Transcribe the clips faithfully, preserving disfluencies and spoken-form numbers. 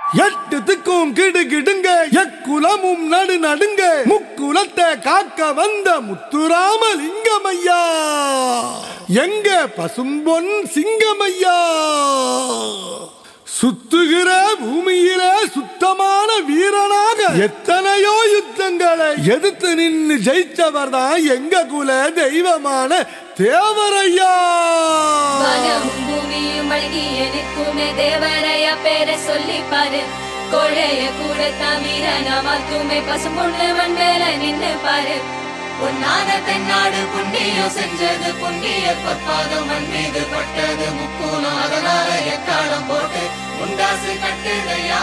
எட்டுத்துக்கும் கிடு கிடுங்க எக்குலமும் நடு நடுங்க முக்குலத்தை காக்க வந்த முத்துராமலிங்கமையா எங்க பசும்பொன் சிங்கமையா சுத்துகிற பூமியில சுத்தமான வீரனாக எத்தனையோ யுத்தங்களை எதிர்த்து நின்று ஜெயிச்சவர் தான் எங்க குல தெய்வமான தேவரையா. எனக்குமே தேவரையா பேரை சொல்லி பாரு, கொழைய கூட தவிர நமக்குமே பசும்பொண்ணு மண் மேல நின்று பாரு. பொன்னான தென்னாடு புண்ணியம் செஞ்சது புண்ணிய பத்மாதம் மண் மீது பட்டது முக்கூலம், அதனால எக்காலம் போட்டு உண்டாசு கட்டுதையா.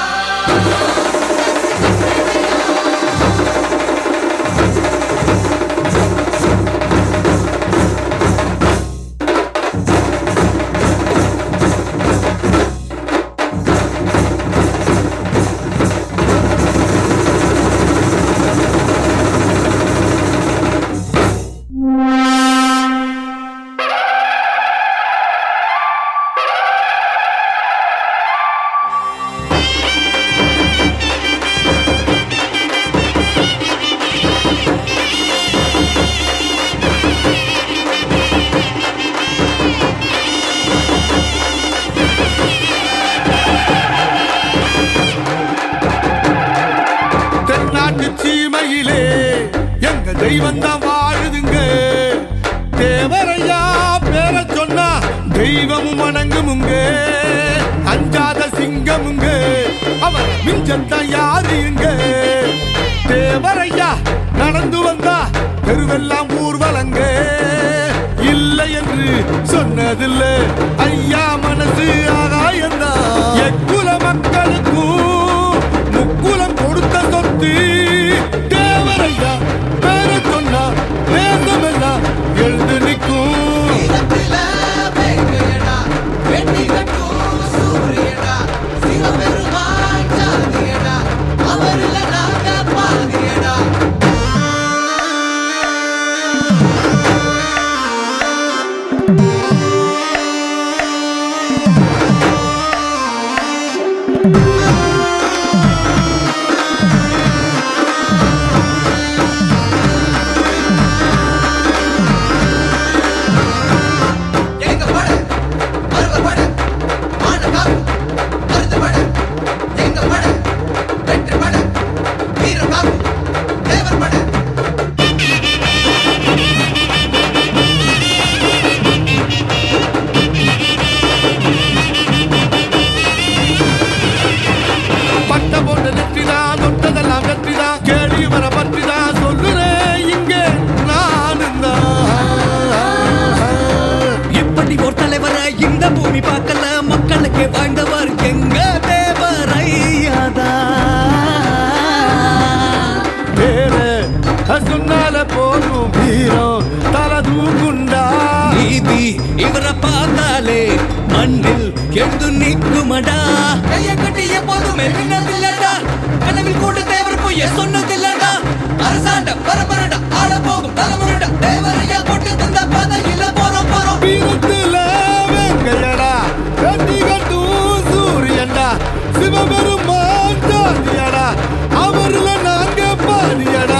சீமையிலே எங்க தெய்வம் தான் வாழுதுங்க. தேவரையா பேர சொன்னா தெய்வமும் வணங்குமுங்க. அஞ்சாத சிங்கமுங்க அவர் மிஞ்சத்தான் யாருங்க. தேவரையா நடந்து வந்தா தெருவெல்லாம் ஊர்வலங்க. இல்லை என்று சொன்னதில்லை ஐயா மனசு ஆகாயந்தா. எக்குல மக்களுக்கும் முக்குலம் கொடுத்த சொத்து தேவரையா பேர சொன்னா தேசமெல்லாம் எழுந்து நிற்கும். பூமி பார்க்கல மக்களுக்கு வாழ்ந்தவர் எங்க தேவரையாதா. பேர சொன்னால போதும் வீரம் தல தூக்குண்டா. நீதி இவரை பார்த்தாலே மண்ணில் எழுந்து நிற்குமடா. கைய கட்டி எப்போதுமே நின்னதில்லடா, கனவில் கூட தேவர் பொய்ய சொன்னதில்லடா. அரசாண்ட பரபரடா ஆள போகும் தலைமுறைடா. தேவரையா போட்டு தந்த பாதையில போறோம் போறோம். வீரத்துல வெங்கையடா கட்டி கட்டும் சூரியண்டா. சிவபெருமான் ஜாதியடா அவர்ல நாங்க பாதியடா.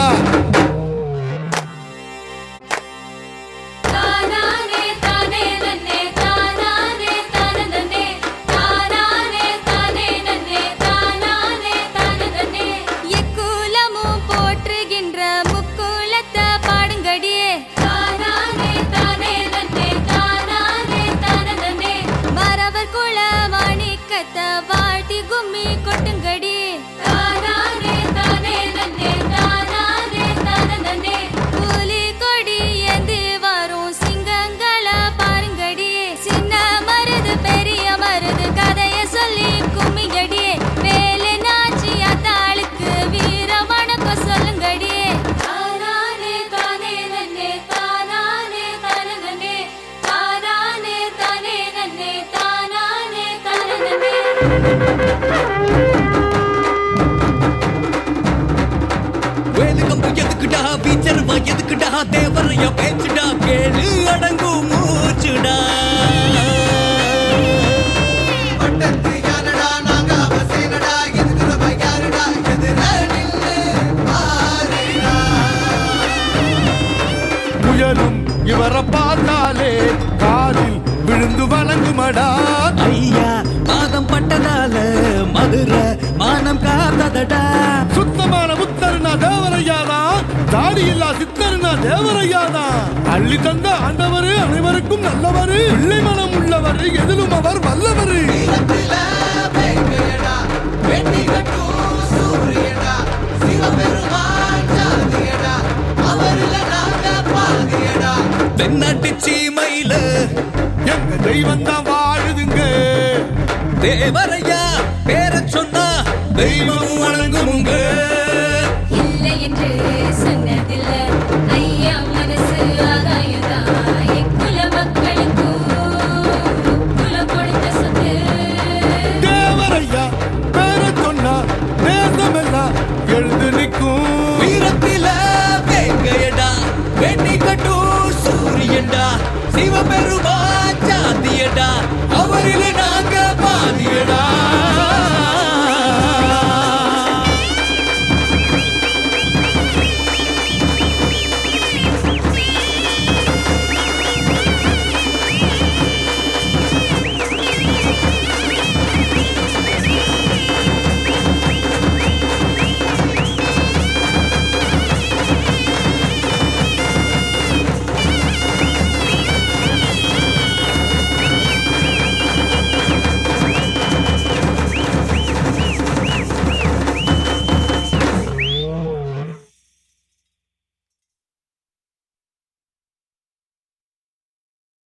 வேலுகம்பு எதுக்குடா வீச்சர்வா எதுக்குடா தேவரையா பேச்சுடா கேளு அடங்கும் மூச்சுடா. பட்டத்து யானடா நாங்க அவசேனடா நிற்குமடா. ஐயா பாதம் பட்டதால மதுரை மானம் காத்ததடா. சுத்தமான புத்தர்னா தேவரையாதான், தாடி இல்லா சித்தர்னா தேவரையாதான். அள்ளி தந்த ஆண்டவரு அனைவருக்கும் நல்லவரு, பிள்ளை மனம் உள்ளவரு, எதிலும் அவர் வல்லவரு. தென்னாட்டு சீமையில எங்க தெய்வம் தான் வாழுதுங்க. தேவரையா பேர சொன்னா தெய்வம் வணங்குமுங்க. இல்லை என்று சொன்னதில்ல ஐயா மனசு ஆகாயதான். எக்குல மக்களுக்கும் குலம் கொடுத்த சொத்து. தேவரையா பேர சொன்னா தேசமெல்லாம் எழுந்து நிற்கும். வீரத்தில வேங்கையடா, வெட்டி கட்டும் சூரியன்டா, சிவபெருமா